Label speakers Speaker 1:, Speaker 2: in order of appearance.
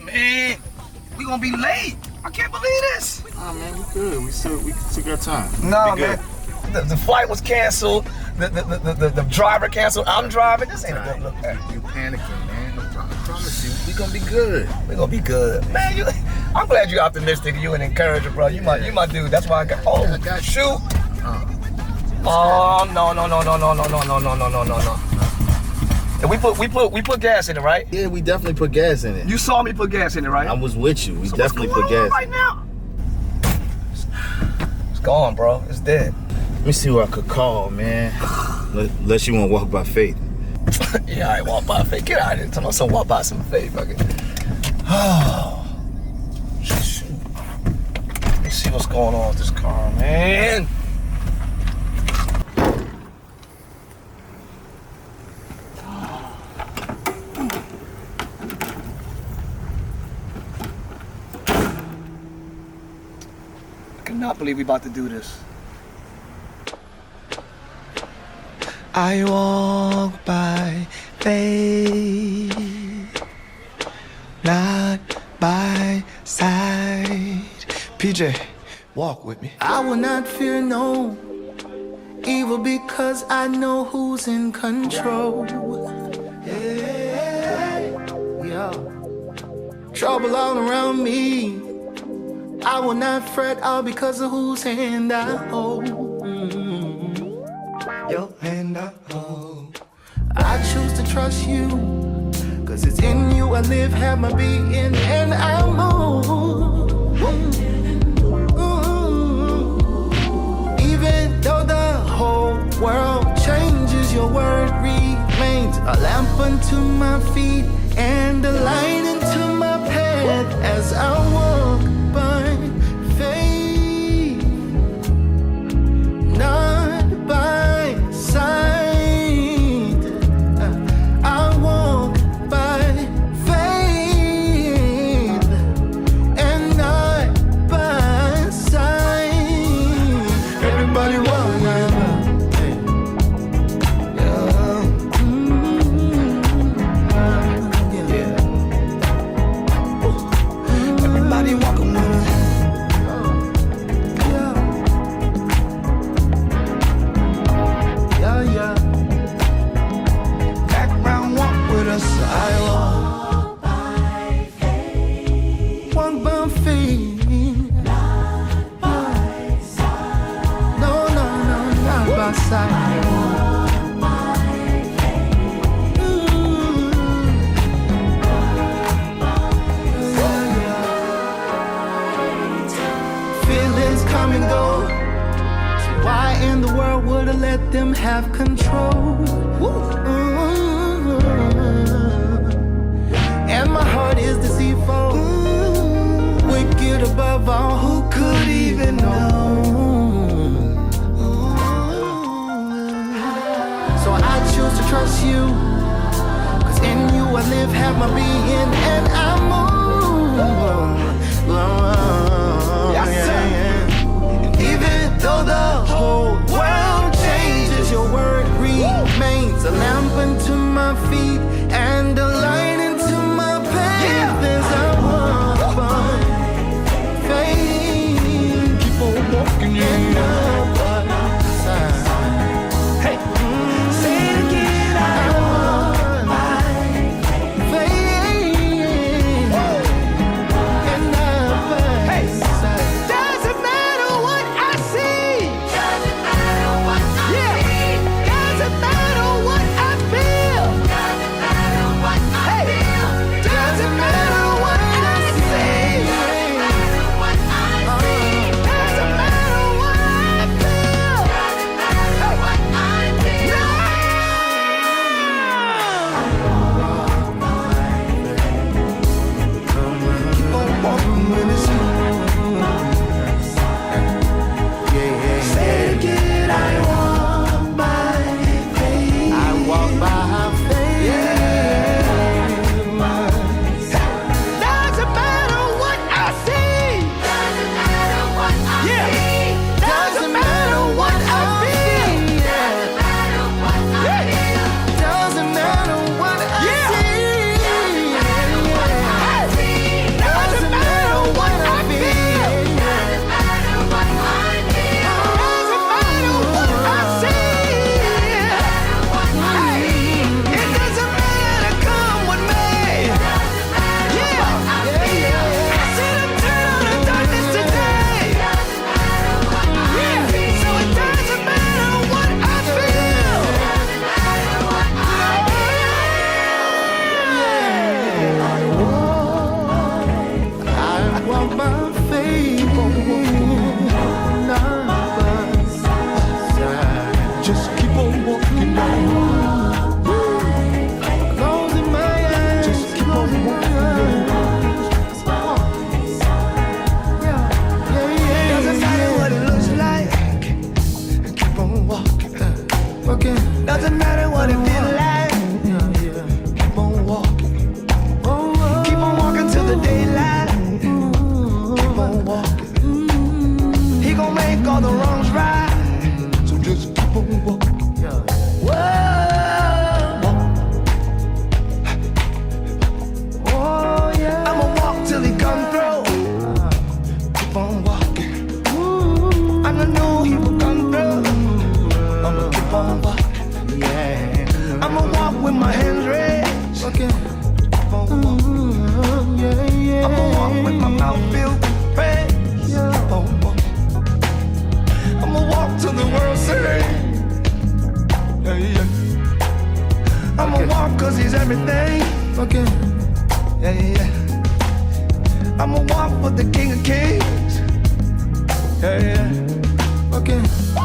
Speaker 1: man. We gonna be late. I can't believe this.
Speaker 2: Nah, man, we good. We still got time.
Speaker 1: Nah, man. The flight was canceled. The driver canceled. I'm driving. This ain't a good look.
Speaker 2: You panicking, man. I promise you, we gonna be good.
Speaker 1: We gonna be good, man. I'm glad you're optimistic. You an encourager, bro. You my dude. That's why I got. Oh,
Speaker 2: I got you.
Speaker 1: shoot. Oh no. And we put gas in it, right?
Speaker 2: Yeah, we definitely put gas in it.
Speaker 1: You saw me put gas in it, right?
Speaker 2: I was with you. We
Speaker 1: So
Speaker 2: definitely
Speaker 1: what's
Speaker 2: put
Speaker 1: going on
Speaker 2: gas.
Speaker 1: right now? It's gone, bro. It's dead.
Speaker 2: Let me see who I could call, man. Unless you want to walk by faith.
Speaker 1: Yeah, I ain't walk by faith. Get out of here. Tell me some walk by some faith, fucking. Oh, shoot. Let me see what's going on with this car, man. I cannot believe we about to do this. I walk by faith, not by sight. PJ, walk with me.
Speaker 3: I will not fear no evil because I know who's in control. Yeah. Trouble all around me. I will not fret all because of whose hand I hold. Your hand I hold. I choose to trust you, cause it's in you I live, have my being, and I move. Even though the whole world changes, your word remains a lamp unto my feet and a light into my path as I walk by faith, not by sight. I walk by faith and not by sight. Everybody walk now. Yeah. Everybody walking with us. Yeah. Background walk with us. I walk by faith. Walk by faith. Not by sight. No, not by sight. Feelings come and go. So why in the world would I let them have control? And my heart is deceitful. Wicked above all, who could even know? So I choose to trust you, cause in you I live, have my being, and I move. Yes, sir. And even though the whole world changes, your word remains a lamp unto my feet and a light into my path as I walk by faith. Keep on walking, yeah. Hey, say it again. I walk by faith and not by sight. Doesn't matter what I see. Doesn't matter what I feel. Doesn't matter what I feel. Doesn't matter what I feel. Doesn't matter what I see. Doesn't matter what I see. Doesn't matter what I cause he's everything. Okay. Yeah, yeah, yeah. I'ma walk with the King of Kings. Yeah, yeah. Okay.